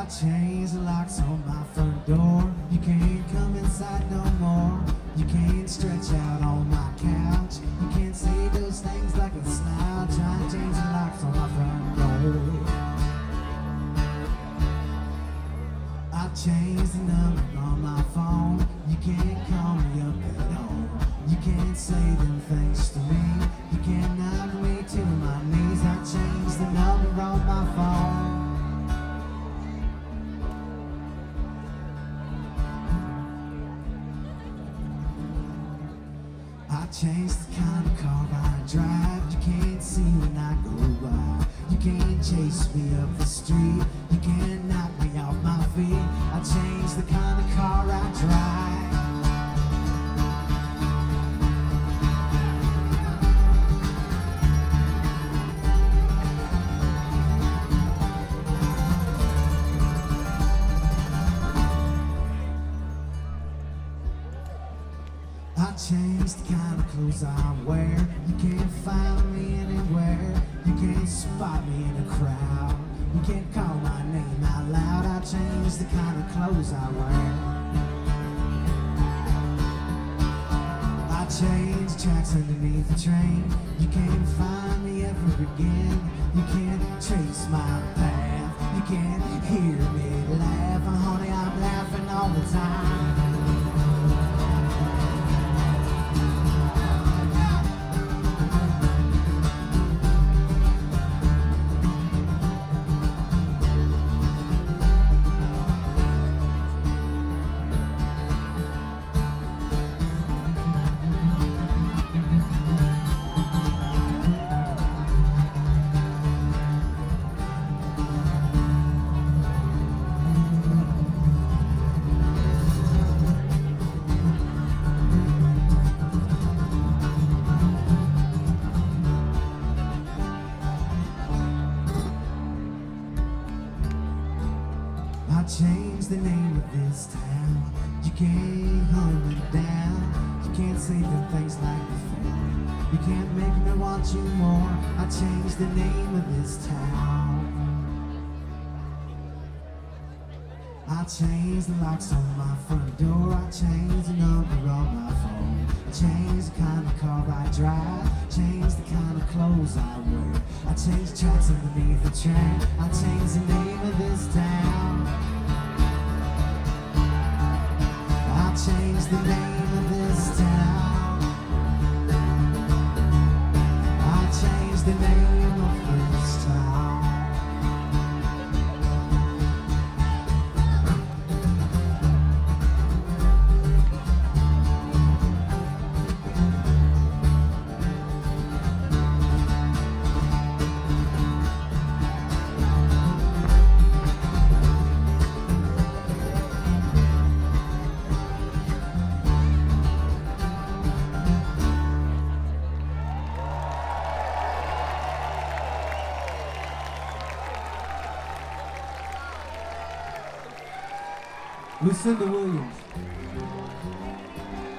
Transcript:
changed the locks on my front door. You can't come inside no more. You can't stretch out on my couch. You can't say those things like a slouch. I changed the locks on my front door. I changed the number on my phone. You can't call me up at home. You can't say them things to me. You can't knock me to my knees. I changed the number on my phone. I changed the kind of car I drive. You can't see when I go by. You can't chase me up the street. You can't knock me off my feet. I changed the kind of car I drive. I changed the kind of clothes I wear. You can't find me anywhere. You can't spot me in a crowd. You can't call my name out loud. I changed the kind of clothes I wear. I changed tracks underneath the train. You can't find me ever again. You can't trace my path. You can't hear me laugh. And honey, I'm laughing all the time. I changed the name of this town. You can't hunt it down. You can't say the things like before. You can't make me want you more. I changed the name of this town. I changed the locks on my front door. I changed the number on my phone. I changed the kind of car I drive. Changed the kind of clothes I wear. I changed tracks underneath the train. I changed the name of this town. I changed the name of this town. I changed the name of this town. Lucinda Williams.